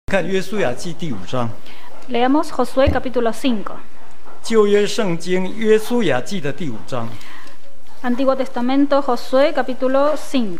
看约书亚记第5章， Leamos Josué capítulo 5. 旧约圣经约书亚记的第5章。 Antiguo Testamento, Josué capítulo 5.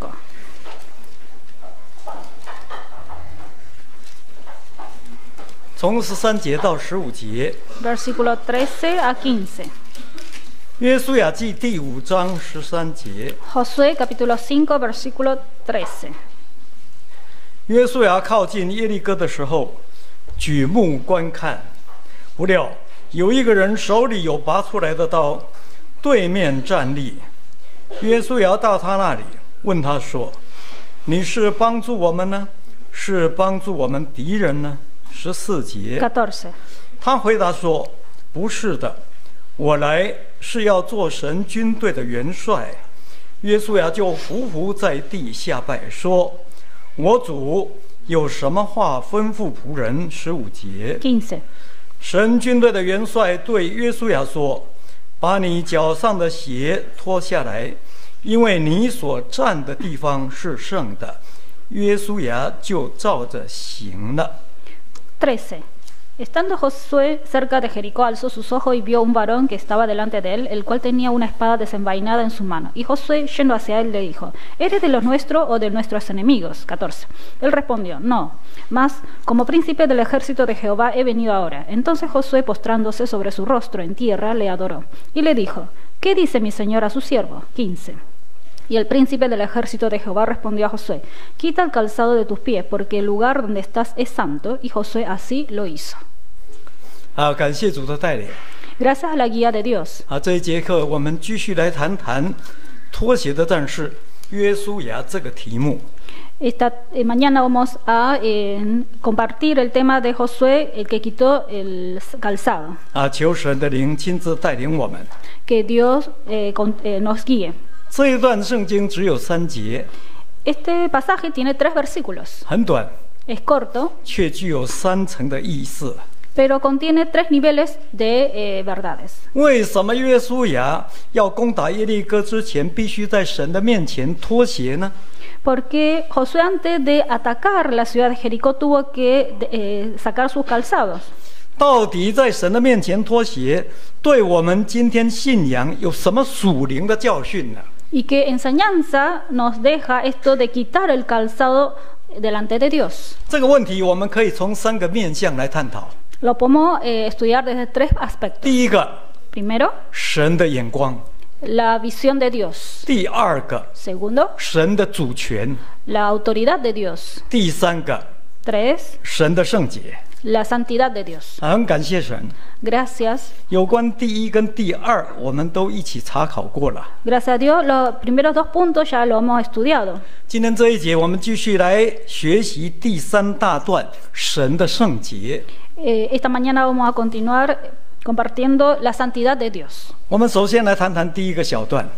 从13节到15节， Versículo 13 a 15. 约书亚记第5章13节， Josué capítulo 5, versículo 13. 约书亚靠近耶利哥的时候，举目观看，不料有一个人手里有拔出来的刀，对面站立。约书亚到他那里，问他说：“你是帮助我们呢，是帮助我们敌人呢？”14节， 14. 他回答说：“不是的，我来是要做神军队的元帅。”约书亚就伏伏在地下拜，说：“我主有什么话吩咐仆人？”15节， 15. 神军队的元帅对约书亚说：“把你脚上的鞋脱下来，因为你所站的地方是圣的。”约书亚就照着行了。 13. Estando Josué cerca de Jericó, alzó sus ojos y vio un varón que estaba delante de él, el cual tenía una espada desenvainada en su mano. Y Josué, yendo hacia él, le dijo: ¿Eres de los nuestros o de nuestros enemigos? 14. Él respondió: No, mas como príncipe del ejército de Jehová he venido ahora. Entonces Josué, postrándose sobre su rostro en tierra, le adoró. Y le dijo: ¿Qué dice mi señor a su siervo? 15. Y el príncipe del ejército de Jehová respondió a Josué: Quita el calzado de tus pies, porque el lugar donde estás es santo. Y Josué así lo hizo. 感谢主的带领。 Gracias a la guía de Dios. 这一节课我们继续来谈谈脱鞋的战士约书亚这个题目。 Mañana vamos a compartir el tema de Josué, el que quitó el calzado. 求神的灵亲自带领我们。 Que Dios nos guíe. 这一段圣经只有3节， Este pasaje tiene 3 versículos. 很短， Es corto, 却具有3层的意思。 pero contiene 3 niveles de verdades. 为什么约书亚要攻打耶利哥之前，必须在神的面前脱鞋呢？ Porque Josué, antes de atacar la ciudad de Jericó, tuvo que sacar sus calzados. 到底在神的面前脱鞋，对我们今天信仰有什么属灵的教训呢？ ¿Y qué enseñanza nos deja esto de quitar el calzado delante de Dios? 这个问题我们可以从3个面向来探讨。 Lo podemos estudiar desde 3 aspectos. 第一个， Primero, 神的眼光； la visión de Dios. 第二个， Segundo, 神的主权； la autoridad de Dios. 第三个， 3, 神的圣洁。 la santidad de Dios. 很感谢神， Gracias. 有关第1跟第2，我们都一起查考过了。 Gracias a Dios, los primeros 2 puntos ya lo hemos estudiado. 今天这一节，我们继续来学习第3大段神的圣洁。 Esta mañana vamos a continuar compartiendo la santidad de Dios. 我们首先来谈谈第1个小段，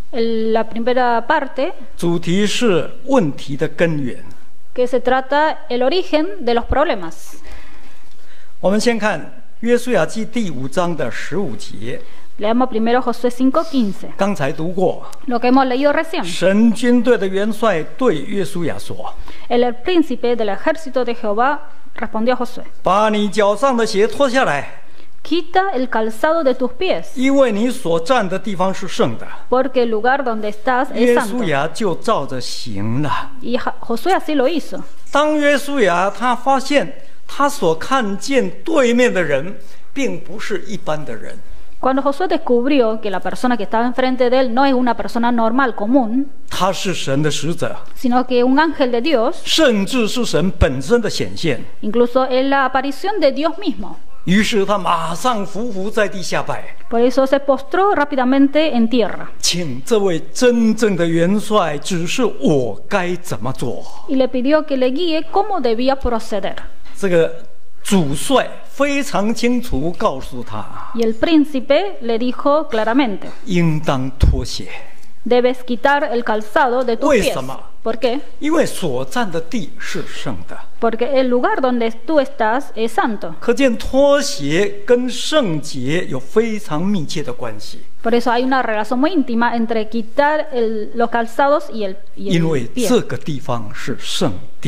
La primera parte, 主题是问题的根源。 que se trata el origen de los problemas. 我们先看约书亚记第5章的15节， Leamos primero Josué 5:15. 刚才读过。 Lo que hemos leído recién. 神军队的元帅对约书亚说： El príncipe del ejército de Jehová respondió a Josué: 把你脚上的鞋脱下来， Quita el calzado de tus pies, 因为你所站的地方是圣的。 porque el lugar donde estás es 约 santo. 书亚就照着行了。 Y Josué así lo hizo. 当约书亚他发现他所看见对面的人并不是一般的人， Cuando Josué descubrió que la persona que estaba enfrente de él no es una persona normal, común, 他是神的使者， sino que un ángel de Dios, 甚至是神本身的显现。 incluso es la aparición de Dios mismo. 于是他马上伏伏在地下拜， Por eso se postró rápidamente en tierra 请这位真正的元帅指示我该怎么做。 y le pidió que le guíe cómo debía proceder. 这个主帅非常清楚告诉他， Y el príncipe le dijo claramente: 应当脱鞋， Debes quitar el calzado de tus 为 pies. 什么？ ¿Por qué? 因为所站的地是圣的。 Porque el lugar donde tú estás es santo. 可见脱鞋跟圣洁有非常密切的关系， Por eso hay una relación muy íntima entre quitar los calzados y 因 el 为 pie. 这个地方是圣地。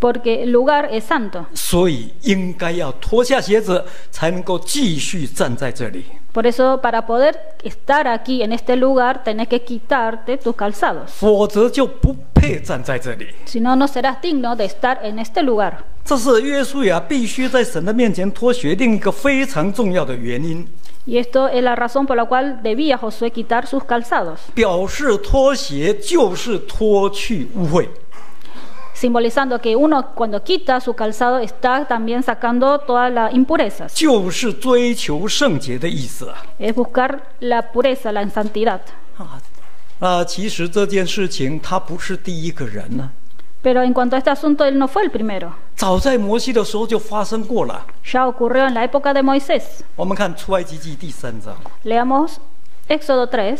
porque el lugar es santo. 所以应该要脱下鞋子，才能够继续站在这里。 Por eso, para poder estar aquí en este lugar, tenés que quitarte tus calzados. 否则就不配站在这里。 Si no, no serás digno de estar en este lugar. 这是约书亚必须在神的面前脱鞋另一个非常重要的原因， Y esto es la razón por la cual debía Josué quitar sus calzados, 表示脱鞋就是脱去污秽。 simbolizando que uno cuando quita su calzado está también sacando todas las impurezas. 就是追求圣洁的意思啊！ Es buscar la pureza, la santidad. 其实这件事情他不是第一个人呢、 Pero en cuanto a este asunto, él no fue el primero. 早在摩西的时候就发生过了。 Ya ocurrió en la época de Moisés. 我们看出埃及记第3章， Leamos Éxodo 3.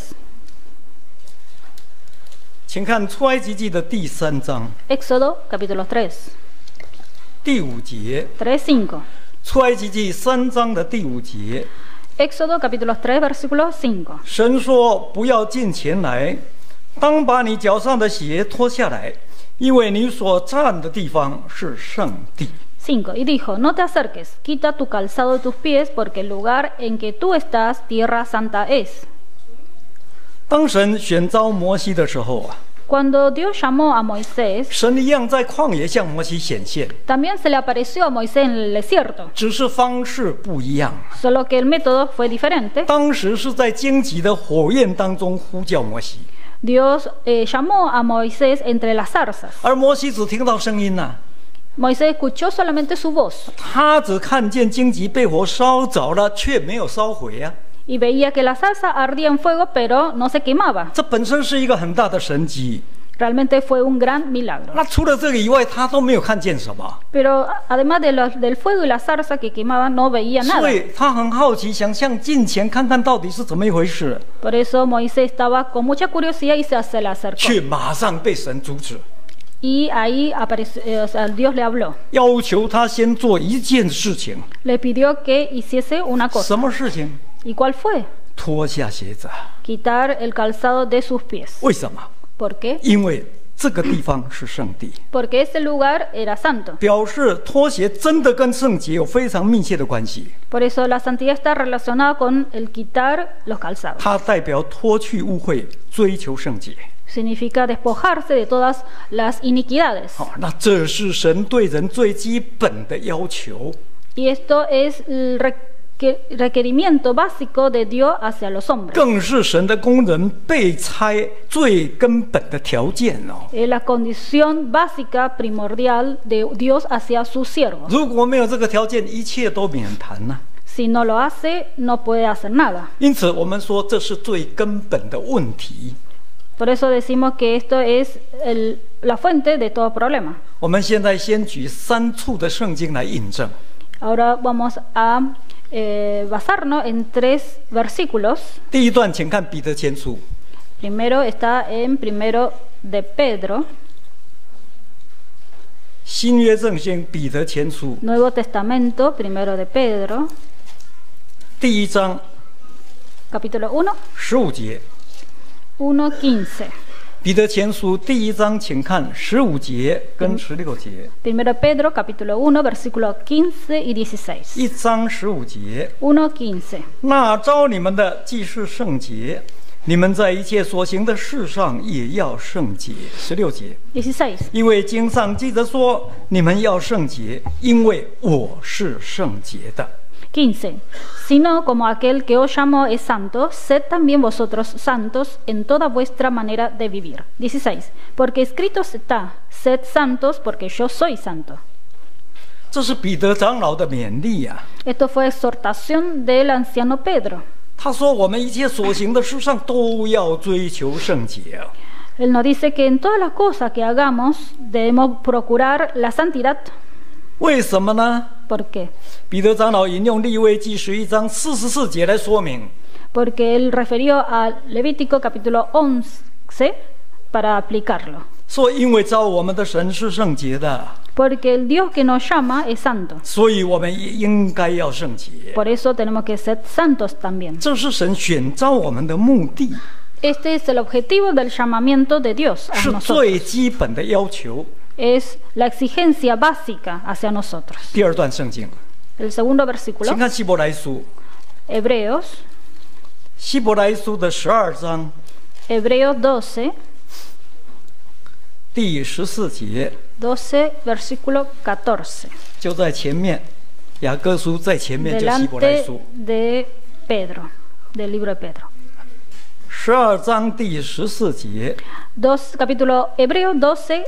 请看出埃及记的第3章 Éxodo capítulo 3, 第5节， 3:5. 出埃及记3章的第5节， Éxodo capítulo 3, versículo 5. 神说：“不要近前来，当把你脚上的鞋脱下来，因为你所站的地方是圣地。” 5. Y dijo, no te acerques, quita tu calzado de tus pies, porque el lugar en que tú estás, tierra santa es. 当神选召摩西的时候啊， Cuando Dios llamó a Moisés, 神一样在旷野向摩西显现， también se le apareció a Moisés en el desierto, 只是方式不一样。 solo que el método fue diferente. 当时是在荆棘的火焰当中呼叫摩西， Dios llamó a Moisés entre las zarzas. 而摩西只听到声音呐、 Moisés escuchó solamente su voz 他只看见荆棘被火烧着了，却没有烧毁啊。 y veía que la zarza ardía en fuego, pero no se quemaba. 这本身是一个很大的神迹。 Realmente fue un gran milagro. 那除了这个以外，他都没有看见什么， Pero además del fuego y la zarza que quemaban, no veía 所 nada. 以他很好奇，想向近前看看到底是怎么一回事， Por eso Moisés estaba con mucha curiosidad y se le acercó. 却马上被神阻止， Y ahí Dios le habló. 要求他先做一件事情。 Le pidió que hiciese una cosa. 什么事情？ ¿Y cuál fue? 脱下鞋子。 Quitar el calzado de sus pies. 为什么？ ¿Por qué? 因为这个地方是圣地， Porque ese lugar era santo. 表示脱鞋真的跟圣洁有非常密切的关系。 Por eso la santidad está relacionada con el quitar los calzados. 它代表脱去污秽，追求圣洁。 Significa despojarse de todas las iniquidades. 好，那这是神对人最基本的要求。 Y esto es el requerimiento básico de Dios hacia los hombres. 更是神的工人被差最根本的条件哦。 Es la condición básica primordial de Dios hacia sus siervos. 如果没有这个条件，一切都免谈呐、 Si no lo hace, no puede hacer nada. 因此，我们说这是最根本的问题。 Por eso decimos que esto es la fuente de todo problema. 我们现在先举3处的圣经来印证。 Ahora vamos a basarnos en 3 versículos. 第一段，请看彼得前书。 Primero está en Primero de Pedro, 新约圣经彼得前书 Nuevo Testamento, Primero de Pedro, 第1章 capítulo 1, 15节。 1:15. 彼得前书第1章，请看15节跟16节。 Primero Pedro, capítulo 1, versículos 15 y 16. 1章15节， 1:15. 那召你们的既是圣洁，你们在一切所行的事上也要圣洁。16节， 16. 因为经上记着说，你们要圣洁，因为我是圣洁的。 15. Sino como aquel que os llamó es santo, sed también vosotros santos en toda vuestra manera de vivir. 16. Porque escrito está, sed santos porque yo soy santo. 这是彼得长老的勉励啊。 Esto fue exhortación del anciano Pedro. 他说：“我们一切所行的事上都要追求圣洁啊。” Él nos dice que en todas las cosas que hagamos debemos procurar la santidad. 为什么呢？ ¿Por qué? 彼得长老引用利未记11章44节来说明。 Porque él refirió a Levítico capítulo 11 para aplicarlo. 说：“因为召我们的神是圣洁的， Porque el Dios que nos llama es santo. 所以我们也应该要圣洁。 Por eso tenemos que ser santos también. 这是神选召我们的目的， Este es el objetivo del llamamiento de Dios a 是 nosotros. 最基本的要求。 es la exigencia básica hacia nosotros. 第二段圣经， El segundo versículo, 请看希伯来书， Hebreos, 希伯来书的12章 Hebreos 12, 第14节， 12, versículo 14, 就在前面。雅各书在前面，就希伯来 delante 书 de Pedro, del libro de Pedro. 12章第14节， Capítulo Hebreos 12,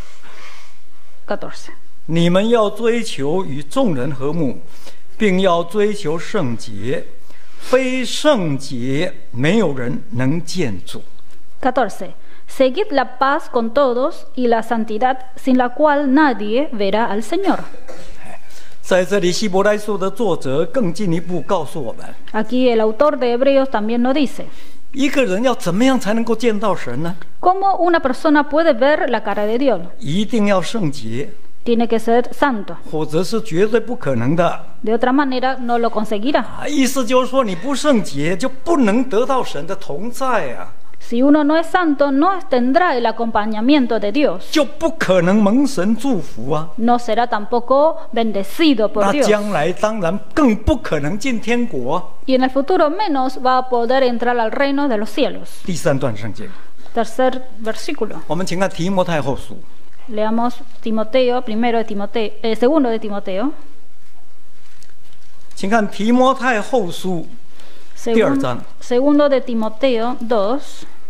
14. 你们要追求与众人和睦，并要追求圣洁，非圣洁，没有人能见主。 14. Seguid la paz con todos y la santidad sin la cual nadie verá al Señor. 在这里，希伯来书的作者更进一步告诉我们， Aquí el autor de Hebreos también nos dice, 一个人要怎么样才能够见到神呢？ ¿cómo una persona puede ver la cara de Dios? 一定要圣洁， Tiene que ser santo. 否则是绝对不可能的。 De otra manera no lo conseguirá. 意思就是说，你不圣洁，就不能得到神的同在啊， Si uno no es santo, no tendrá el acompañamiento de Dios. 就不可能蒙神祝福啊。 No será tampoco bendecido por 那 Dios. 将来当然更不可能进天国。 Y en el futuro menos va a poder entrar al reino de los cielos. 第三段圣经， Tercer versículo. 我们请看提摩太后书， Leamos Timoteo, segundo de Timoteo, 请看提摩太后书第二章 segundo de Timoteo 2,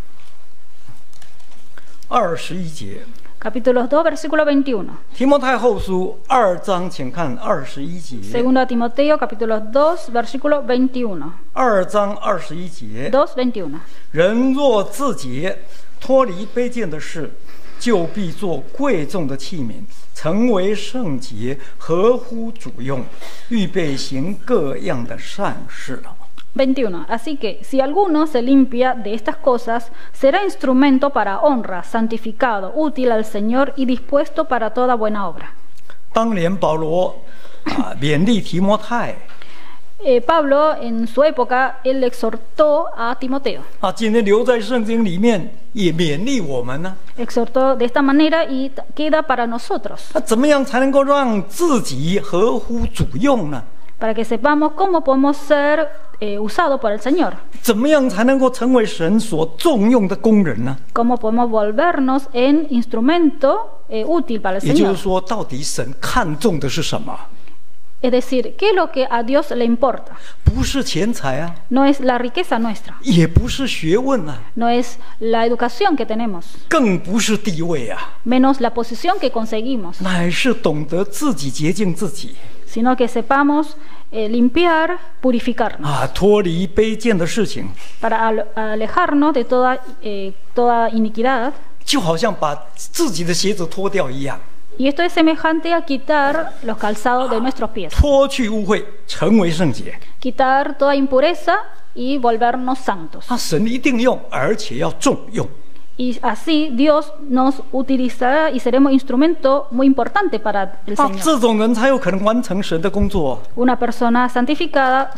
21节。 capítulo 2, versículo 21. 提摩太后书2章，请看21节。 Segundo de Timoteo, capítulo 2, versículo 21. 2章21节， 2, 21. 人若自洁，脱离卑贱的事，就必做贵重的器皿，成为圣洁，合乎主用，预备行各样的善事。 21. Así que si alguno se limpia de estas cosas, será instrumento para honra, santificado, útil al Señor y dispuesto para toda buena obra. 当年保罗勉励提摩太 Pablo, en su época, él exhortó a Timoteo. 今天留在圣经里面也勉励我们呢。 Exhortó de esta manera y queda para nosotros, 怎么样才能够让自己合乎主用呢？ para que sepamos cómo podemos ser usados por el Señor, 怎么样才能够成为神所重用的工人呢？ cómo podemos volvernos en instrumento útil para el 也就是 Señor. 说，到底神看重的是什么？ Es decir, ¿qué es lo que a Dios le importa? 不是钱财啊， No es la riqueza nuestra, 也不是学问啊， no es la educación que tenemos, 更不是地位啊， menos la posición que conseguimos, 乃是懂得自己洁净自己 sino que sepamos limpiar, purificarnos, 脱离卑贱的事情， para alejarnos de toda iniquidad. 就好像把自己的鞋子脱掉一样， Y esto es semejante a quitar los calzados de nuestros pies, 脱去污秽，成为圣洁。 quitar toda impureza y volvernos santos. 神一定用，而且要重用。 Y así Dios nos utilizará y seremos instrumento muy importante para el Señor. 这种人才有可能完成神的工作。 Una persona santificada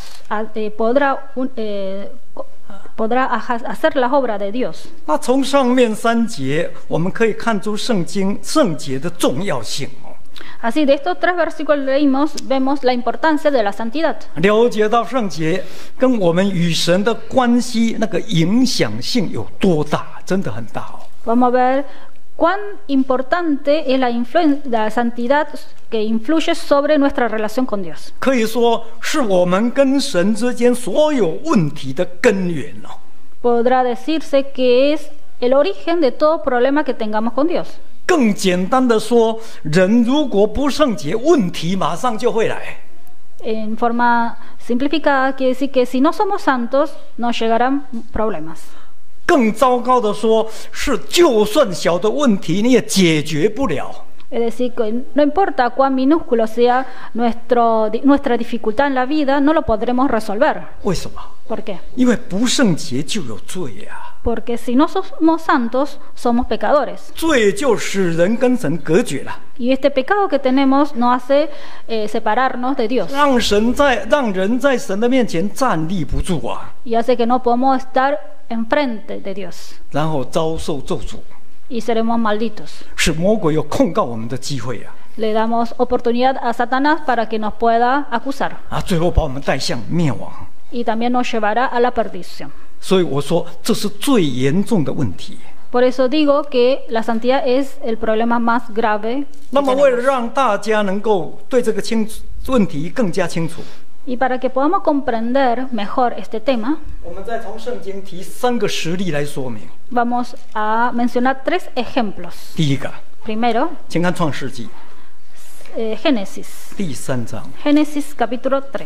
podrá hacer las obras de Dios. 从上面3节，我们可以看出圣洁的重要性。 Así, de estos 3 versículos leímos, vemos la importancia de la santidad. 了解到圣洁跟我们与神的关系那个影响性有多大，真的很大哦。 Vamos a ver cuán importante es la santidad que influye sobre nuestra relación con Dios. 可以说是我们跟神之间所有问题的根源哦。 Podrá decirse que es el origen de todo problema que tengamos con Dios. 更简单的说，人如果不圣洁，问题马上就会来。 En forma simplificada, quiere decir que si no somos santos, nos llegarán problemas. 更糟糕的说，是就算小的问题你也解决不了。 Es decir, que no importa cuán minúsculo sea nuestra dificultad en la vida, no lo podremos resolver. 为什么？ ¿Por qué? 因为不圣洁就有罪啊。 Porque si no somos santos, somos pecadores. 罪就使人跟神隔绝了， Y este pecado que tenemos nos hace separarnos de Dios. 让人在神的面前站立不住啊， Y hace que no podamos estar enfrente de Dios. 然后遭受咒诅。 y seremos malditos. 使魔鬼有控告我们的机会啊！ Le damos oportunidad a Satanás para que nos pueda acusar 最后把我们带向灭亡。 y también nos llevará a la perdición. 所以我说，这是最严重的问题。 Por eso digo que la santidad es el problema más grave. 那么，为了让大家能够对这个问题更加清楚， Y para que podamos comprender mejor este tema, 我们再从圣经提3个实例来说明。 vamos a mencionar 3 ejemplos. 第一个， Primero, 请看创世纪 Génesis. 第3章。 Génesis capítulo 3.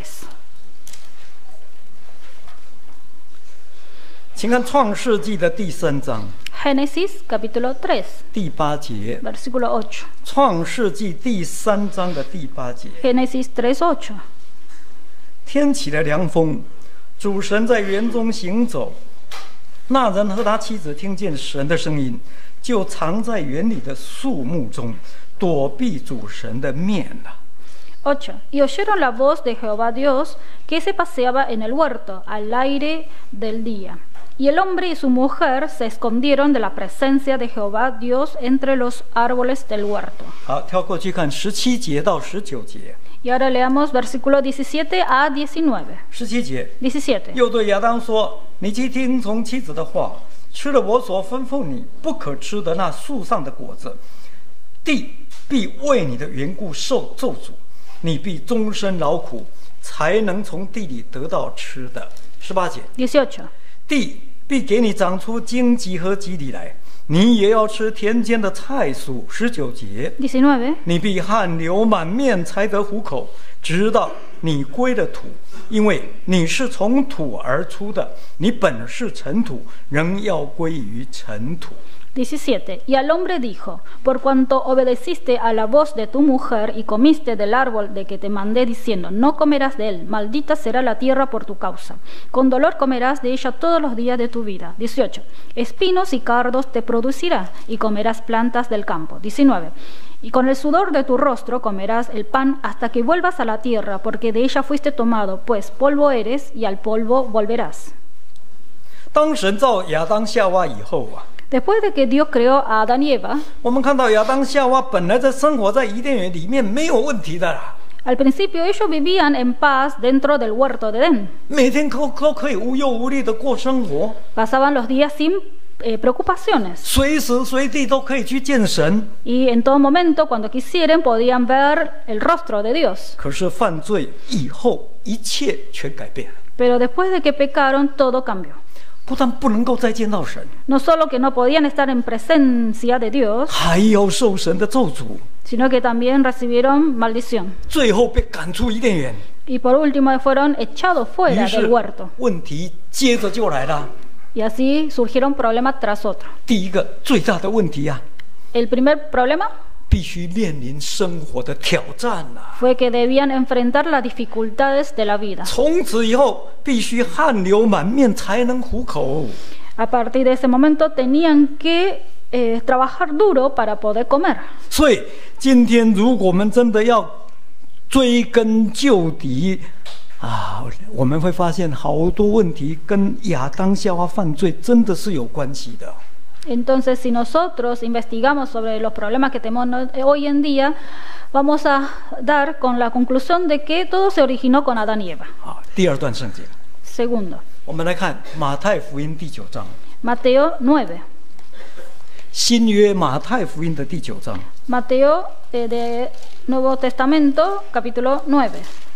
请看创世纪的第3章 Génesis capítulo 3, 第8节。 versículo 8. 创世纪第3章的第8节。 Génesis 3:8. 天起了凉风，主神在园中行走。那人和他妻子听见神的声音，就藏在园里的树木中，躲避主神的面了。 8. Y oyeron la voz de Jehová Dios que se paseaba en el huerto al aire del día. Y el hombre y su mujer se escondieron de la presencia de Jehová Dios entre los árboles del huerto. 好，跳过去看17节到19节。 Y ahora leamos versículo 17 a 19. 17节， 17. 又对亚当说：“你既听从妻子的话，吃了我所吩咐你不可吃的那树上的果子，地必为你的缘故受咒诅，你必终身劳苦，才能从地里得到吃的。”18节， 18. 地必给你长出荆棘和蒺藜来，你也要吃田间的菜蔬。19节， 19. 你必汗流满面才得糊口，直到你归了土，因为你是从土而出的，你本是尘土，仍要归于尘土。 17. Y al hombre dijo, por cuanto obedeciste a la voz de tu mujer y comiste del árbol de que te mandé diciendo, no comerás de él, maldita será la tierra por tu causa. Con dolor comerás de ella todos los días de tu vida. 18. Espinos y cardos te producirá y comerás plantas del campo. 19. Y con el sudor de tu rostro comerás el pan hasta que vuelvas a la tierra, porque de ella fuiste tomado, pues polvo eres y al polvo volverás. 当神造亚当夏娃以后啊， Después de que Dios creó a Adán y Eva, 我们看到亚当夏娃本来在生活在伊甸园里面没有问题的啦， al principio ellos vivían en paz dentro del huerto de Edén. 每天都可以无忧无虑的过生活， Pasaban los días sin preocupaciones 随时随地都可以去见神。 y en todo momento, cuando quisieran, podían ver el rostro de Dios. 可是犯罪以后，一切全改变了， Pero después de que pecaron, todo cambió. 不但不能够再见到神， No solo que no podían estar en presencia de Dios, 还要受神的咒诅， sino que también recibieron maldición. 最后被赶出伊甸园。 Y por último fueron echados 于 fuera 是 del huerto. 问题接着就来了。 Y así surgieron problema tras otro. 第一个最大的问题啊， El primer problema 必须面临生活的挑战啊。 fue que debían enfrentar las dificultades de la vida. 从此以后，必须汗流满面才能糊口。 A partir de ese momento tenían que trabajar duro para poder comer. 所以，今天如果我们真的要追根究底啊，我们会发现好多问题跟亚当夏娃犯罪真的是有关系的。 Entonces, si nosotros investigamos sobre los problemas que tenemos hoy en día, vamos a dar con la conclusión de que todo se originó con Adán y Eva. 好，第二段圣经， Segundo, 我们来看马太福音第9章， Mateo 9. 新约马太福音的第9章。 Mateo de Nuevo Testamento, capítulo 9.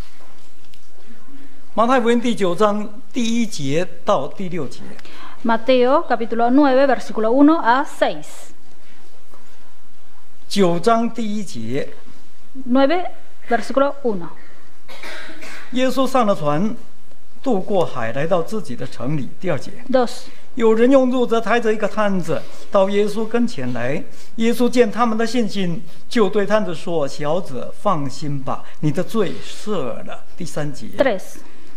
马太福音第9章第1节到第6节。 Mateo, capítulo 9, versículo 1 a 6. 9章第1节， 9, versículo 1. 耶稣上了船，渡过海，来到自己的城里。第2节， 2. 有人用褥子抬着一个摊子到耶稣跟前来，耶稣见他们的信心，就对摊子说：“小子，放心吧，你的罪赦了。”第3节， 3.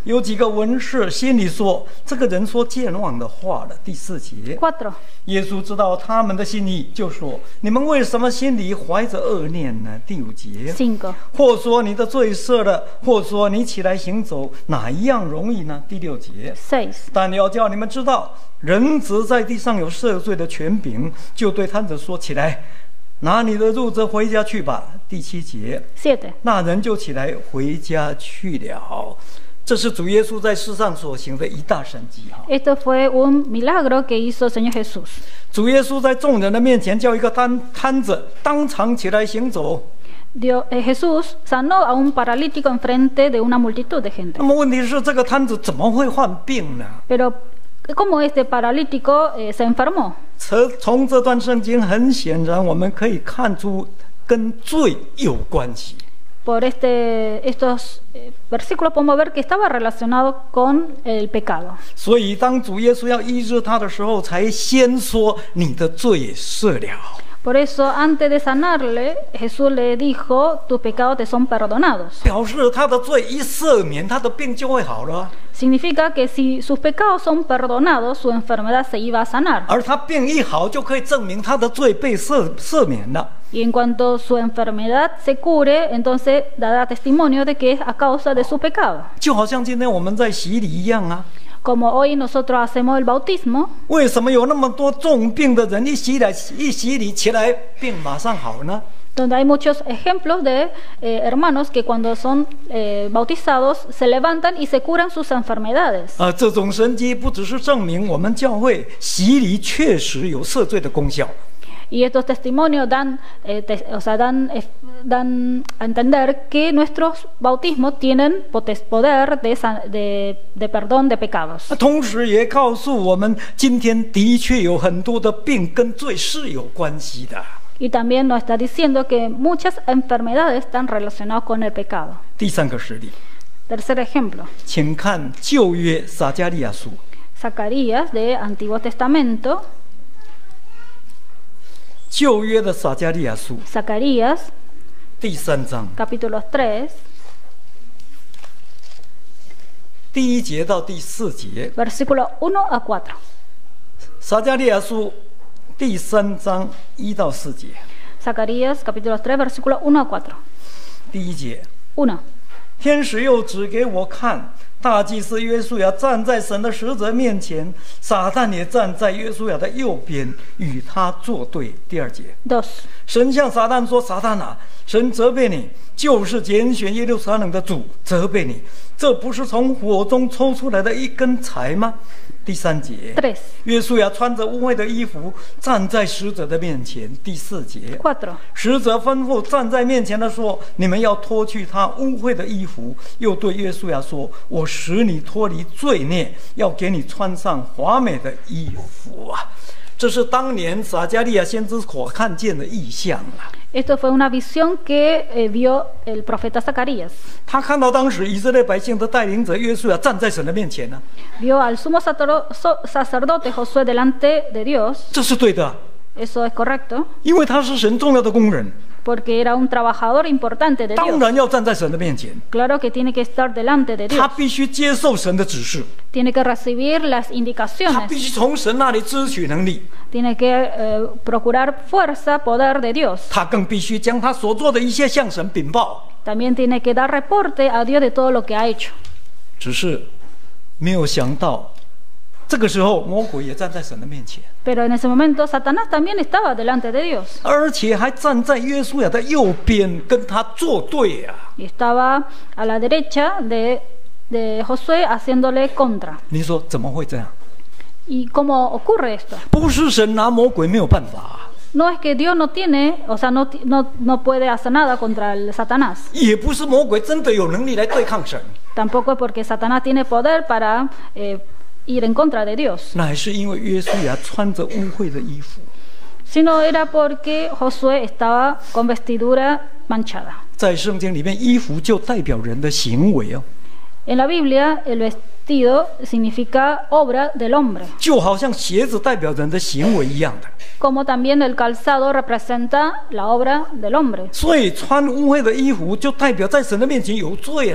有几个文士心里说：“这个人说健忘的话了。”第4节， 4. 耶稣知道他们的心意，就说：“你们为什么心里怀着恶念呢？”第5节， 5. 或说你的罪赦了，或说你起来行走，哪一样容易呢？第6节， 6. 但要叫你们知道，人子在地上有赦罪的权柄，就对摊子说：“起来，拿你的褥子回家去吧。”第7节， 7. 那人就起来回家去了。这是主耶稣在世上所行的一大神迹哈。 Esto fue un milagro que hizo el Señor Jesús. 主耶稣在众人的面前叫一个摊子当场起来行走。 Jesús sanó a un paralítico enfrente de una multitud de gente. 那么问题是，这个摊子怎么会患病呢？ Pero ¿cómo este paralítico se enfermó? 从这段圣经很显然，我们可以看出跟罪有关系。 Por estos versículos podemos ver que estaba relacionado con el pecado. 所以当主耶稣要医治他的时候，才先说你的罪赦了。 Por eso, antes de sanarle, Jesús le dijo: tus pecados te son perdonados. 表示他的罪一赦免，他的病就会好了。 Significa que si sus pecados son perdonados, su enfermedad se iba a sanar. 而他病一好，就可以证明他的罪被赦免了。 Y en cuanto su enfermedad se cure, entonces dará testimonio de que es a causa de su pecado. 就好像今天我们在洗礼一样啊。 Como hoy nosotros hacemos el bautismo, 为什么有那么多重病的人一洗礼起来，病马上好呢？ donde hay muchos ejemplos de hermanos que cuando son bautizados se levantan y se curan sus enfermedades. 这种神迹不只是证明我们教会洗礼确实有赦罪的功效。 Y estos testimonios dan a entender que nuestros bautismos tienen poder de perdón de pecados. 同时也告诉我们，今天的确有很多的病跟罪是有关系的。 Y también nos está diciendo que muchas enfermedades están relacionadas con el pecado. 第3个实例， Tercer ejemplo, 请看旧约撒迦利亚书， Zacarías de Antiguo Testamento. 旧约的撒迦利亚书 Zacarías, 第3章 capítulo 3, 第1节到第4节， versículo 1 a 4. 撒迦利亚书第3章1到4节。 Zacarías, capítulo 3, versículo 1 a 4. 第1节， 1. 天使又指给我看，大祭司约书亚站在神的使者面前，撒旦也站在约书亚的右边，与他作对。第2节， 2. 神向撒旦说：“撒旦啊，神责备你，就是拣选耶路撒冷的主责备你，这不是从火中抽出来的一根柴吗？”第3节， 3. 约书亚穿着污秽的衣服站在使者的面前。第4节， 4. 使者吩咐站在面前的说：“你们要脱去他污秽的衣服。”又对约书亚说：“我使你脱离罪孽，要给你穿上华美的衣服啊！”这是当年撒迦利亚先知所看见的异象啊。 Esto fue una visión que vio el profeta Zacarías. 他看到当时以色列百姓的带领者约书亚站在神的面前呢、 Vio al sumo sacerdote Josué delante de Dios. 这是对的， Eso es correcto, 因为他是神重要的工人， porque era un trabajador importante de 当 Dios. 然要站在神的面前， Claro que tiene que estar delante de 他 Dios. 必须接受神的指示， Tiene que recibir las 他 indicaciones. 必须从神那里支取能力， Tiene que procurar fuerza, poder de Dios. 他更必须将他所做的一切向神禀报。 También tiene que dar reporte a Dios de todo lo que ha hecho. 只是没有想到，这个时候魔鬼也站在神的面前， Pero en ese momento Satanás también estaba delante de Dios. 而且还站在约书亚的右边跟他作对啊！ Y estaba a la derecha de Josué haciéndole contra. 你说怎么会这样？ ¿Y cómo ocurre esto? 不是神拿魔鬼没有办法、啊， No es que Dios no tiene, o sea, no puede hacer nada contra el Satanás. 也不是魔鬼真的有能力来对抗神， Tampoco es porque Satanás tiene poder para ir en contra de Dios. 那还是因为约书亚穿着污秽的衣服。 Sino era porque Josué estaba con vestidura manchada. 在圣经里面，衣服就代表人的行为哦， En la Biblia, el vestido significa obra del hombre, 就好像鞋子代表人的行为一样的。 como también el calzado representa la obra del hombre. 所以穿污秽的衣服就代表在神的面前有罪啦。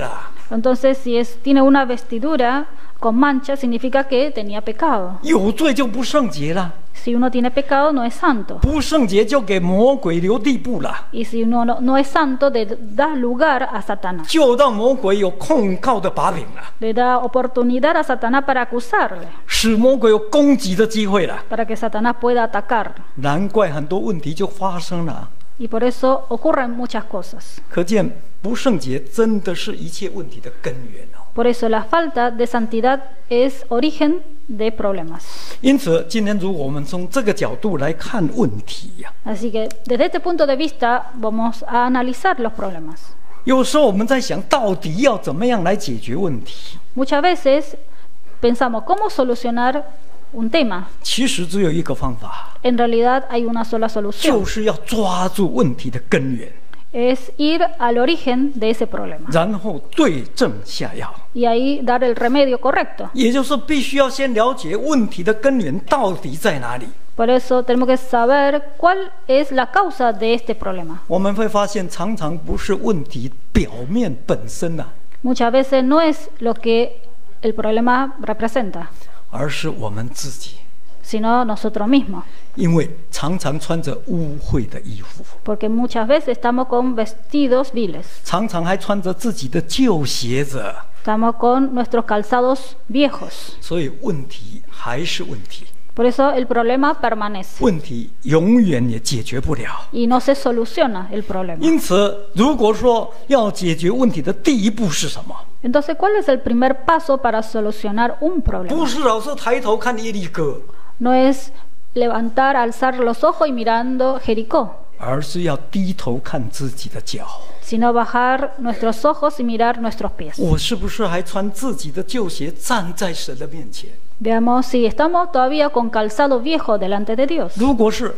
Entonces, si tiene una vestidura con mancha, significa que tenía pecado. 有罪就不圣洁了， Si uno tiene pecado, no es santo. 不圣洁就给魔鬼留地步了， Y si uno no es santo, da lugar a Satanás. 就让魔鬼有控告的把柄了， Le da oportunidad a Satanás para acusarle, 使魔鬼有攻击的机会了。 para que Satanás pueda atacar. 难怪很多问题就发生了。 Y por eso ocurren muchas cosas. 可见不圣洁真的是一切问题的根源哦。 Por eso la falta de santidad es origen de problemas. 因此，今天如果我们从这个角度来看问题呀、 Así que desde este punto de vista vamos a analizar los problemas. 有时候我们在想，到底要怎么样来解决问题？ Muchas veces pensamos cómo solucionar un tema. 其实只有一个方法， En realidad hay una sola 就 solución. 是要抓住问题的根源， Es ir al origen de ese problema. 然后对症下药。 Y ahí dar el remedio correcto. 也就是必须要先了解问题的根源到底在哪里。 Por eso tenemos que saber cuál es la causa de este problema. 我们会发现，常常不是问题表面本身啊， Muchas veces no es lo que el problema representa, 而是我们自己， sino nosotros mismos. 因为常常穿着污秽的衣服， Porque muchas veces estamos con vestidos viles, 常常还穿着自己的旧鞋子， estamos con nuestros calzados viejos. 所以问题还是问题， Por eso el problema permanece 问题永远也解决不了。 y no se soluciona el problema. 因此，如果说要解决问题的第一步是什么？ Entonces, ¿cuál es el primer paso para solucionar un 不 problema? 是老是抬头看耶利哥， No es levantar, alzar los ojos y mirando Jericó, 而是要低头看自己的脚。 sino bajar nuestros ojos y mirar nuestros pies. 我是不是还穿自己的旧鞋站在神的面前？ Veamos si estamos todavía con calzado viejo delante de Dios. 如果是，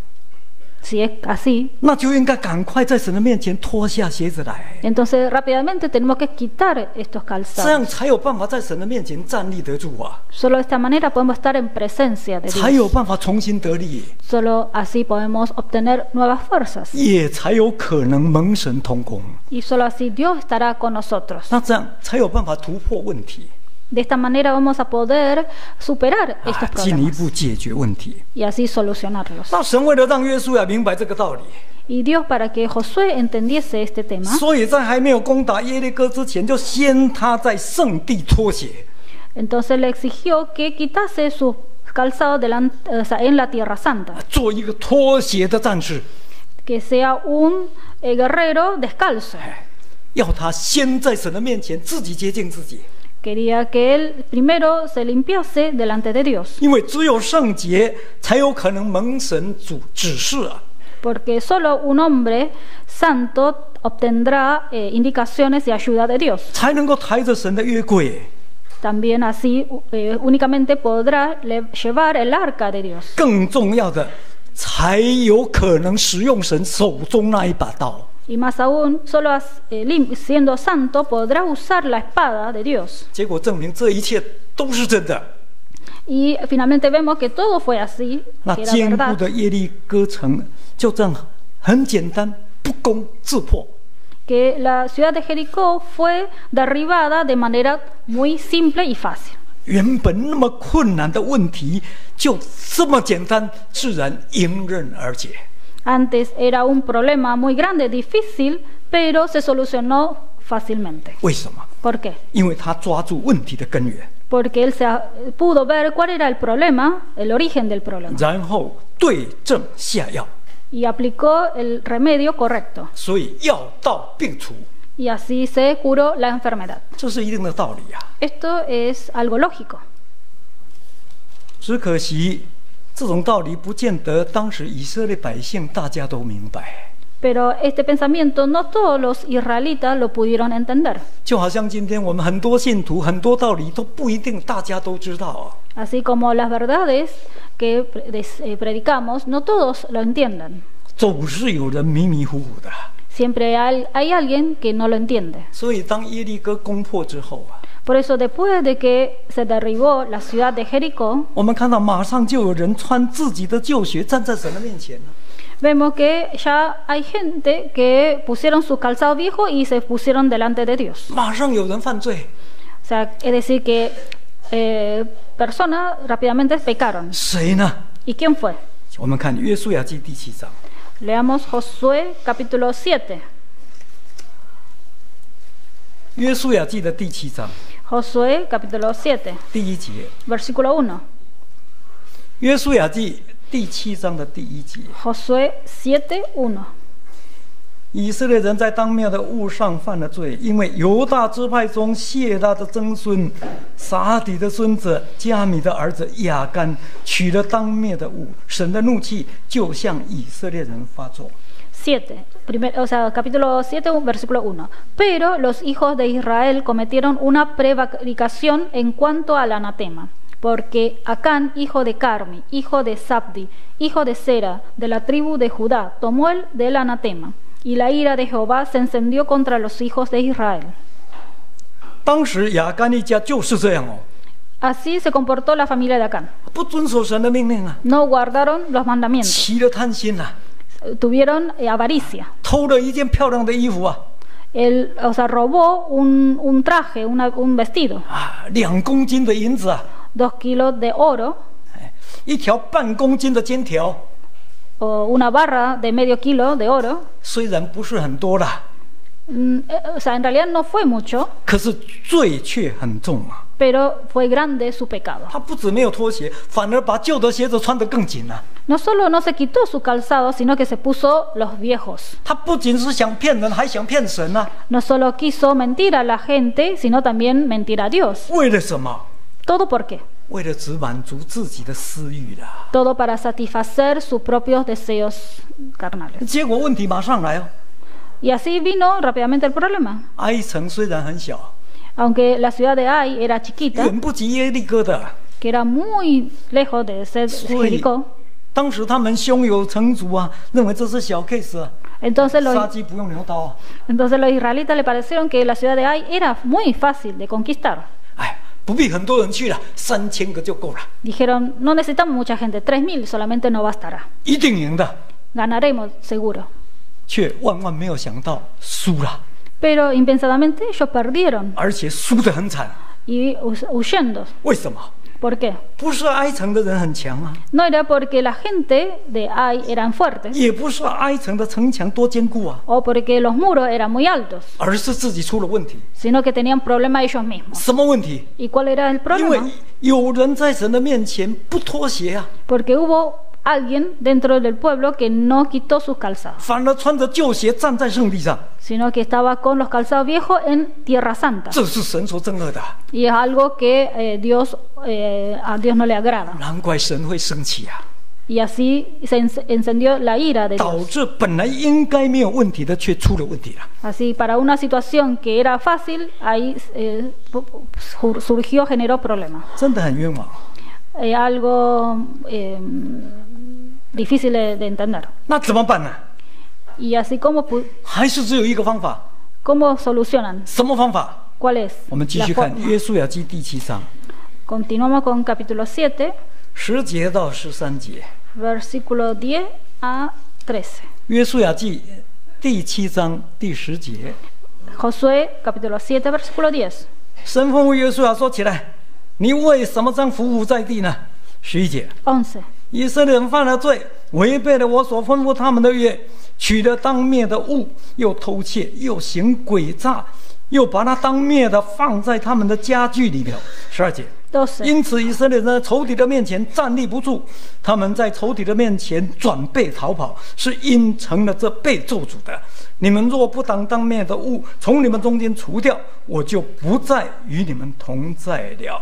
Si es así, 那就应该赶快在神的面前脱下鞋子来， entonces rápidamente tenemos que quitar estos 这样 calzados. 才有办法在神的面前站立得住啊， Solo de esta manera podemos estar en presencia de 才有 Dios. 办法重新得力， Solo así podemos obtener nuevas fuerzas. 也才有可能蒙神同工。 Y solo así Dios estará con nosotros. 那这样才有办法突破问题， De esta manera vamos a poder superar estos 进一 problemas 步解决问题。 y así solucionarlos. 那神为了让约书亚明白这个道理， Y Dios, para que Josué entendiese este tema, 所以在还没有攻打耶利哥之前，就先他在圣地脱鞋。 entonces le exigió que quitase sus calzados en la Tierra Santa, 做一个脱鞋的战士， que sea un guerrero descalzo. 要他先在神的面前自己洁净自己， Quería que él primero se limpiase delante de Dios, 因为只有圣洁才有可能蒙神指示啊。 porque solo un hombre santo obtendrá indicaciones y ayuda de Dios. 才能够抬着神的约柜， También así únicamente podrá llevar el arca de Dios. 更重要的，才有可能使用神手中那一把刀。 Y más aún, solo siendo santo podrá usar la espada de Dios. 结果证明这一切都是真的。 Y finalmente vemos que todo fue así, 那 que era 坚固 verdad. 的耶利哥城就这样很简单，不攻自破。 Que la ciudad de Jericó fue derribada de manera muy simple y fácil. 原本那么困难的问题，就这么简单，自然迎刃而解。 Antes era un problema muy grande, difícil, pero se solucionó fácilmente. 为什么？ ¿Por qué? 因为他抓住问题的根源， Porque él pudo ver cuál era el problema, el origen del problema, 然后对症下药， y aplicó el remedio correcto. 所以药到病除， Y así se curó la enfermedad. 这是一定的道理啊。 Esto es algo lógico. 只可惜，这种道理不见得当时以色列百姓大家都明白。 Pero este pensamiento no todos los israelitas lo pudieron entender. 就好像今天我们很多信徒很多道理都不一定大家都知道啊。 Así como las verdades que predicamos, no todos lo entienden. 总是有人迷迷糊糊的。 Siempre hay alguien que no lo entiende. 所以当耶利哥攻破之后啊， Por eso después de que se derribó la ciudad de Jericó, 我们看到马上就有人穿自己的旧鞋站在神的面前了。 vemos que ya hay gente que pusieron sus calzados viejos y se pusieron delante de Dios. 马上有人犯罪， O sea, es decir que personas rápidamente pecaron. 谁呢？ ¿Y quién fue? 我们看约书亚记第7章， Leamos Josué capítulo 7. 约书亚记的第7章 Josué capítulo 7, 第1节， versículo 1. 约书亚记第7章的第1节， Josué 7:1. 以色列人在当面的物上犯了罪，因为犹大支派中谢拉的曾孙撒底的孙子加米的儿子亚干取了当面的物，神的怒气就向以色列人发作。 7, o sea, capítulo 7, versículo 1. Pero los hijos de Israel cometieron una prevaricación en cuanto al anatema, porque Acán, hijo de Carmi, hijo de Zabdi, hijo de Sera, de la tribu de Judá, tomó el del anatema, y la ira de Jehová se encendió contra los hijos de Israel. 当时亚干一家就是这样哦， Así se comportó la familia de Acán. 不遵守神的命令啊， No guardaron los mandamientos, 起了贪心啊， tuvieron avaricia. 偷了一件漂亮的衣服啊， Él, o sea, robó un traje, un vestido, 2公斤的银子啊， 2 kilos de oro, 1条半公斤的金条， o una barra de medio kilo de oro. 虽然不是很多啦， O sea, en realidad no fue mucho, 可是罪却很重啊。 pero fue grande su pecado. 他不止没有脱鞋，反而把旧的鞋子穿得更紧了。 No solo no se quitó su calzado, sino que se puso los viejos. 他不仅是想骗人，还想骗神啊！ No solo quiso mentir a la gente, sino también mentir a Dios. 为了什么？ ¿Todo por qué? 为了只满足自己的私欲啦。 Todo para satisfacer sus propios deseos carnales. 结果问题马上来哦。 Y así vino rápidamente el problema. 埃城虽然很小， Aunque la ciudad de Ai era chiquita, 远不及耶利哥的， que era muy lejos de ser 所以 Jericó, 当时他们胸有成竹啊，认为这是小 case 啊， entonces 杀 los, 鸡不用牛刀啊。 entonces los israelitas le parecieron que la ciudad de Ai era muy fácil de conquistar. 哎，不必很多人去了，3000个就够了， Dijeron, no necesitamos mucha gente, 3,000 solamente no bastará. 一定赢的。 Ganaremos seguro. 却万万没有想到输了， Pero impensadamente ellos perdieron 而且输得很惨。 y huyendo. 为什么？ ¿Por qué? 不是埃城的人很强啊， No era porque la gente de Ai eran fuertes 也不是埃城的城墙多坚固啊， o porque los muros eran muy altos, 而是自己出了问题。 sino que tenían problemas ellos mismos. 什么问题？ ¿Y cuál era el 因为 problema? 有人在神的面前不脱鞋啊， Porque hubo alguien dentro del pueblo que no quitó sus calzados, 反而穿着旧鞋站在圣地上， sino que estaba con los calzados viejos en Tierra Santa. 这是神所憎恶的， Y es algo que a Dios no le agrada. 难怪神会生气啊， Y así se encendió la ira de 导 Dios. 致本来应该没有问题的却出了问题了。 Así, para una situación que era fácil, ahí surgió, generó problemas. 真的很冤枉。 Algo difícil de entender. 那怎么办呢？ Y así, 还是只有一个方法， ¿cómo solucionan? 什么方法？ ¿Cuál es 我们继 la 续看 forma? 约书亚记第7章 Continuamos con capítulo 7, 10节到13节。 versículo 10 a 13. 约书亚记第7章第10节， Josué, capítulo 7, versículo 10. 神吩咐约书亚说：“起来，你为什么这样伏匐在地呢？”11节， 11. 以色列人犯了罪，违背了我所吩咐他们的约，取了当灭的物，又偷窃，又行诡诈，又把那当灭的放在他们的家具里面。12节。 12. 因此，以色列人在仇敌的面前站立不住，他们在仇敌的面前转背逃跑，是因成了这被咒诅的。你们若不当面的物从你们中间除掉，我就不再与你们同在了。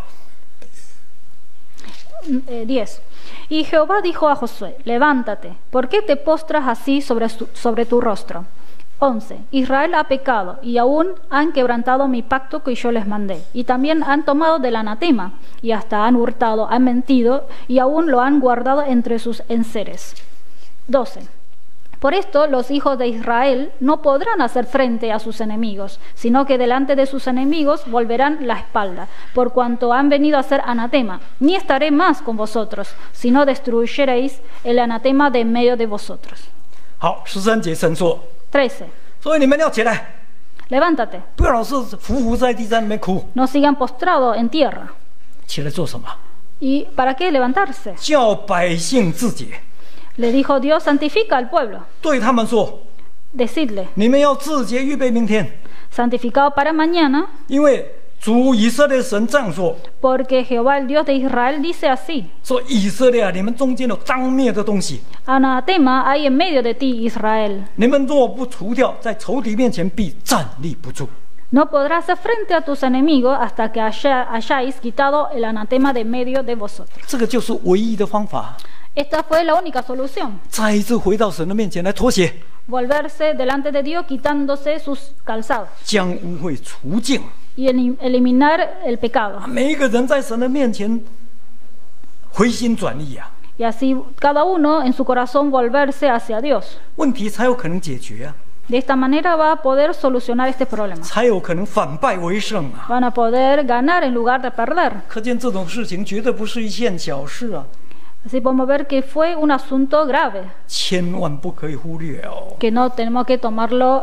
10. Y Jehová dijo a Josué, levántate, ¿por qué te postras así sobre tu rostro? 11. Israel ha pecado y aún han quebrantado mi pacto que yo les mandé, y también han tomado del anatema, y hasta han hurtado, han mentido, y aún lo han guardado entre sus enseres. 12. Por esto los hijos de Israel no podrán hacer frente a sus enemigos, sino que delante de sus enemigos volverán la espalda, por cuanto han venido a ser anatema. Ni estaré más con vosotros, sino destruyeréis el anatema de en medio de vosotros. 好，13节神说， 13. 所以你们要起来， Levántate, 不要老是伏在地在那边哭， no sigan postrados en tierra. 起来做什么？ ¿Y para qué levantarse? 叫百姓自洁， Le dijo Dios, santifica al pueblo. 对他们说， Decidle, 你们要自洁，预备明天， santificado para mañana, 因为主以色列神这样说： porque Jehová, el Dios de Israel, dice así: 说以色列啊，你们中间有脏灭的东西， Anatema hay en medio de ti, Israel. 你们若不除掉，在仇敌面前必站立不住。 No podrás hacer frente a tus enemigos hasta que hayáis quitado el anatema de medio de vosotros. 这个就是唯一的方法， Esta fue la única solución. 再一次回到神的面前来脱鞋， Volverse delante de Dios quitándose sus calzados 将污秽除净。 y eliminar el pecado. 每一个人在神的面前回心转意啊， Y así cada uno en su corazón volverse hacia Dios. 问题才有可能解决啊， De esta manera va a poder solucionar este problema. 才有可能反败为胜啊。 Van a poder ganar en lugar de perder. 可见这种事情绝对不是一件小事啊， Así podemos ver que fue un asunto grave, 千万不可以忽略哦。 que no tenemos que tomarlo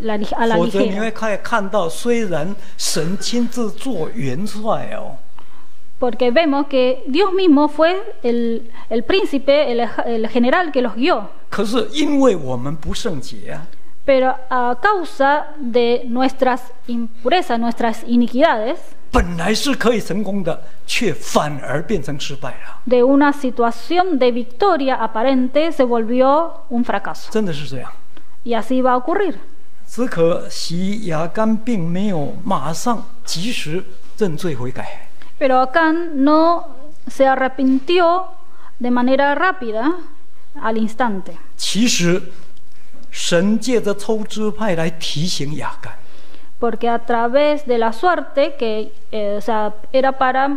a la 否则你 ligera. 会看到，虽然神亲自做元帅哦， Porque vemos que Dios mismo fue el príncipe, el general que los guió. 可是因为我们不圣洁啊， Pero a causa de nuestras impurezas, nuestras iniquidades, 本来是可以成功的，却反而变成失败了。 de una situación de victoria aparente se volvió un fracaso. 真的是这样。 Y así va a ocurrir. 只可惜亚干并没有马上及时认罪悔改， Pero Acán no se arrepintió de manera rápida al instante. 其实神借着抽支派来提醒亚干， Porque a través de la suerte, que o sea, era para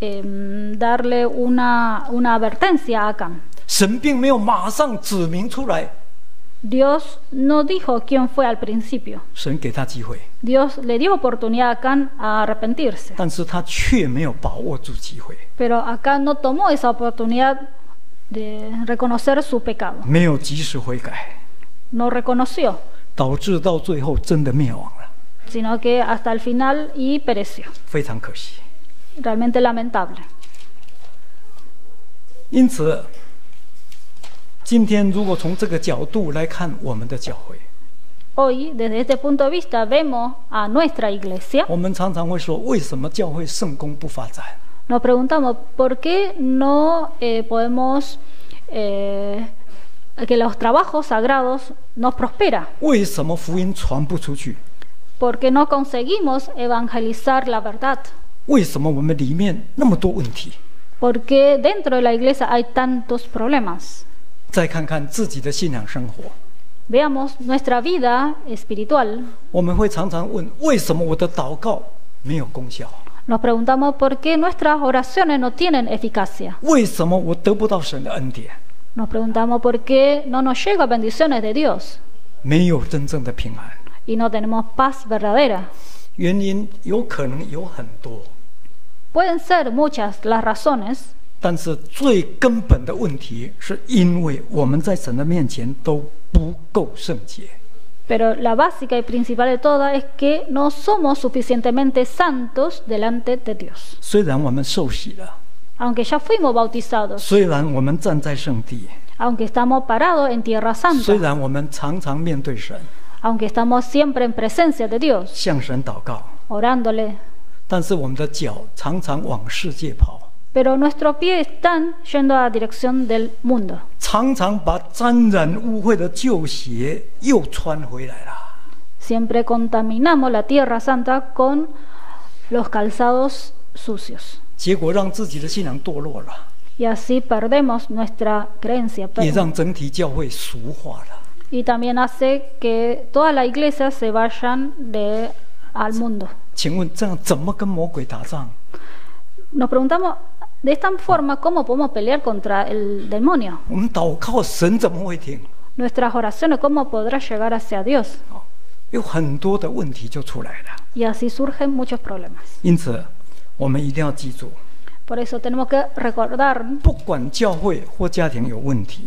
darle una advertencia a Acán. 神并没有马上指明出来， Dios no dijo quién fue al principio. 神给他机会， Dios le dio oportunidad a Acán a arrepentirse. 但是他却没有把握住机会， Pero Acán no tomó esa oportunidad de reconocer su pecado. 没有及时悔改， No reconoció, 导致到最后真的灭亡了， sino que hasta el final y pereció. 非常可惜。 Realmente lamentable. 因此，今天如果从这个角度来看我们的教会， Hoy, desde este punto de vista, vemos a nuestra iglesia. 我们常常会说，为什么教会圣工不发展？ Nos preguntamos por qué no podemos que los trabajos sagrados nos prosperan. 为什么福音传不出去？ Porque no conseguimos evangelizar la verdad. 为什么我们里面那么多问题？ Porque dentro de la iglesia hay tantos problemas. 再看看自己的信仰生活， Veamos nuestra vida espiritual. 我们会常常问：为什么我的祷告没有功效？ Nos preguntamos por qué nuestras oraciones no tienen eficacia. 为什么我得不到神的恩典？ Nos preguntamos por qué no nos llegan bendiciones de Dios 没有真正的平安。 y no tenemos paz verdadera. 原因有可能有很多， Pueden ser muchas las razones, 但是最根本的问题是因为我们在神的面前都不够圣洁。 pero la básica y principal de todas es que no somos suficientemente santos delante de Dios. 虽然我们受洗了， Aunque ya fuimos bautizados, 虽然我们站在圣地， aunque estamos parados en tierra 虽 santa, 然我们常常面对神， aunque estamos siempre en presencia de Dios, 向神祷告， orándole, 但是我们的脚常常往世界跑， pero nuestros pies están yendo a la dirección del mundo. 常常把沾染污秽的旧鞋又穿回来了。 Siempre contaminamos la tierra santa con los calzados sucios. 结果让自己的信仰堕落了， Y así perdemos nuestra creencia. 也让整体教会俗化了。 Y también hace que toda la iglesia se vayan al mundo. 请问这样怎么跟魔鬼打仗？ Nos preguntamos de esta forma cómo podemos pelear contra el demonio. 我们祷告神怎么会听？ Nuestras oraciones, cómo podrá llegar hacia Dios. 有很多的问题就出来了。 Y así surgen muchos problemas. 因此，我们一定要记住， Por eso tenemos que recordar, 不管教会或家庭有问题，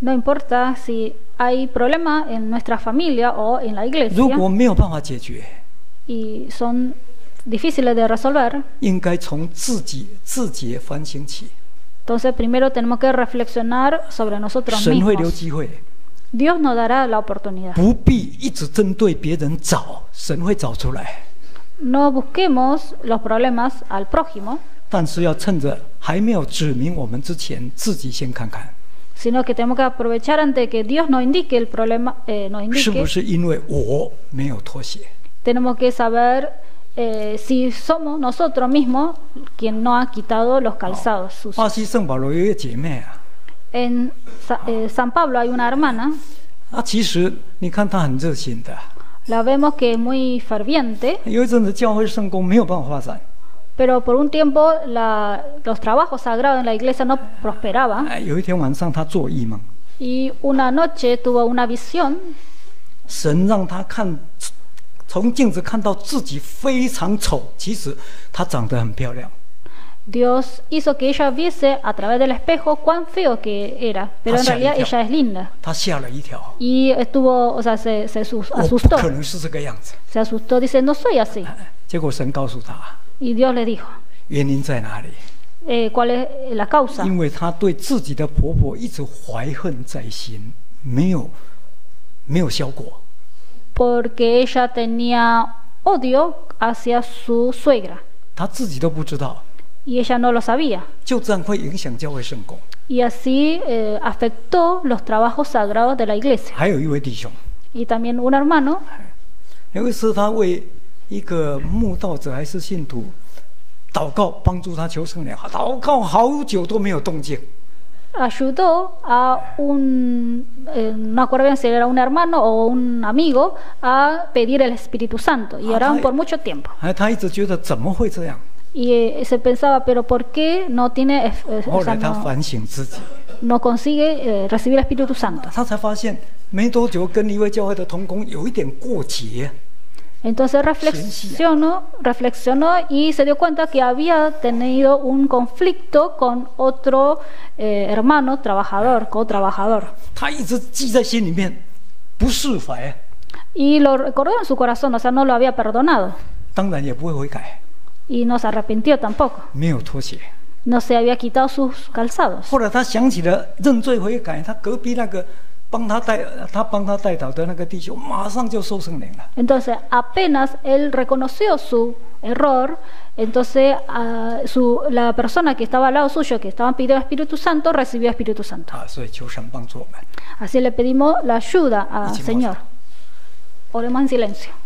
No importa si hay problema en nuestra familia o en la 如 iglesia 果没有办法解决， y son difíciles de resolver, 应该从自己反省起。 entonces primero tenemos que reflexionar sobre nosotros 神会留 mismos. 机会， Dios nos dará la oportunidad. 不必一直针对别人找，神会找出来。 No busquemos los problemas al prójimo, 但是要趁着还没有指明我们之前，自己先看看， sino que tenemos que aprovechar antes que Dios nos indique el problema, nos 是不 indique, 是因为我没有妥协？ tenemos que saber si somos nosotros mismos quien no ha quitado los calzados 巴 sucios. 西圣保罗有一个姐妹啊， En San Pablo hay una hermana, 其实你看她很热心的， la vemos que es muy ferviente, 有一阵子教会圣工没有办法发展， pero por un tiempo los trabajos sagrados en la iglesia no prosperaban 有一天晚上她做异梦， y una noche tuvo una visión. 神让她看，从镜子看到自己非常丑，其实她长得很漂亮。 Dios hizo que ella viese a través del espejo cuán feo que era, pero en realidad ella es linda. 她吓了一跳， Y estuvo, o sea, se 我不 asustó, 可能是这个样子。 se asustó, dice, no soy así. 结果神告诉她， Y Dios le dijo, 原因在哪里？ ¿cuál es la causa? 因为她对自己的婆婆一直怀恨在心，没有效果。 Porque ella tenía odio hacia su suegra 她自己都不知道， y ella no lo sabía. 就这样会影响教会圣工。 Y así afectó los trabajos sagrados de la iglesia. 还有一位弟兄， Y también un hermano 有一次他为一个慕道者还是信徒祷告，帮助他求圣灵，祷告好久都没有动静。 ayudó a no acuerdo bien si era un hermano o un amigo, a pedir el Espíritu Santo. Y oraron por mucho tiempo. 他一直觉得怎么会这样？ Y se pensaba, pero ¿por qué no tiene, 后 o sea, 来他反省自己， no consigue recibir el Espíritu Santo? 他才发现没多久跟一位教会的同工有一点过节。 Entonces reflexionó y se dio cuenta que había tenido un conflicto con otro hermano trabajador, co-trabajador. 他一直记在心里面，不释怀， Y lo recordó en su corazón, o sea, no lo había perdonado. 当然也不会悔改， Y no se arrepintió tampoco. 没有妥协。 No se había quitado sus calzados. 后来他想起了认罪悔改，他隔壁那个帮他带祷的那个弟兄，马上就受圣灵了。 Entonces, apenas él reconoció su error, entonces la persona que estaba al lado suyo, que estaba pidiendo el Espíritu Santo, recibió el Espíritu Santo. 所以求神帮助我们。 Así le pedimos la ayuda al Señor. Oremos en silencio.